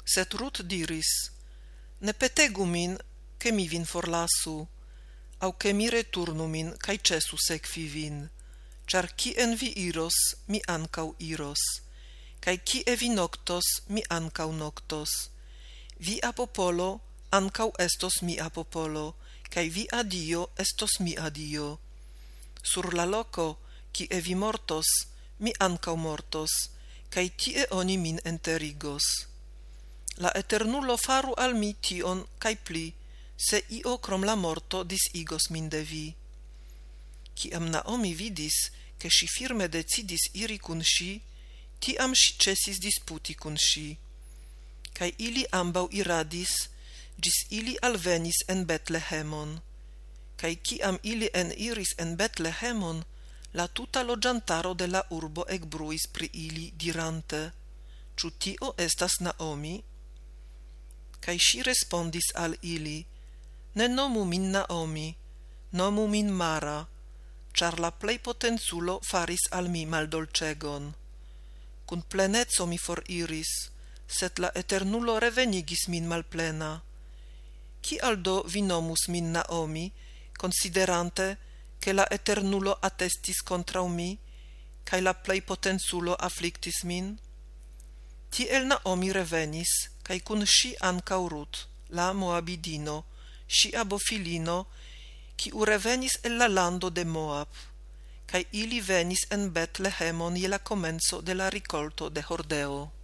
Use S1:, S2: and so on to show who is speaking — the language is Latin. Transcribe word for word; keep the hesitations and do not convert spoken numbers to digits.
S1: Sed Rut diris: Ne petegu min, che mi vin forlasu, au che mi returnu min, cae cesu sekvi vin, char cien vi iros, mi ancau iros, cae cie vi noctos, mi ancau noctos. Via popolo ancau estos mia popolo, cae via Dio estos mia Dio. Sur la loco, cie vi mortos, mi ancau mortos, cae tie oni min enterigos. La Eternulo faru al mi tion cae pli, se io crom la morto disigos min de vi. Ciam Naomi vidis, che si firme decidis iri cun si, tiam si cesis disputi cun si. Cae ili ambau iradis, gis ili alvenis en Betlehemon. Cae ciam ili en iris en Betlehemon, la tuta logiantaro de la urbo ecbruis pri ili, dirante: Ciu tio estas Naomi? Cae si respondis al ili: Ne nomu min Naomi, nomu min Mara, char la plei potenzulo faris al mi maldolcegon. Cun plenezzo mi foriris, sed la Eternulo revenigis min malplena. Cial do vi nomus min Naomi, considerante che la Eternulo attestis contra mi, cae la plei potenzulo afflictis min? Tiel Naomi revenis, cae cun si ancau Rut, la Moabidino, sia bofilino, ciu revenis el la lando de Moab, cae ili venis en Betlehemon je la comenzo de la ricolto de hordeo.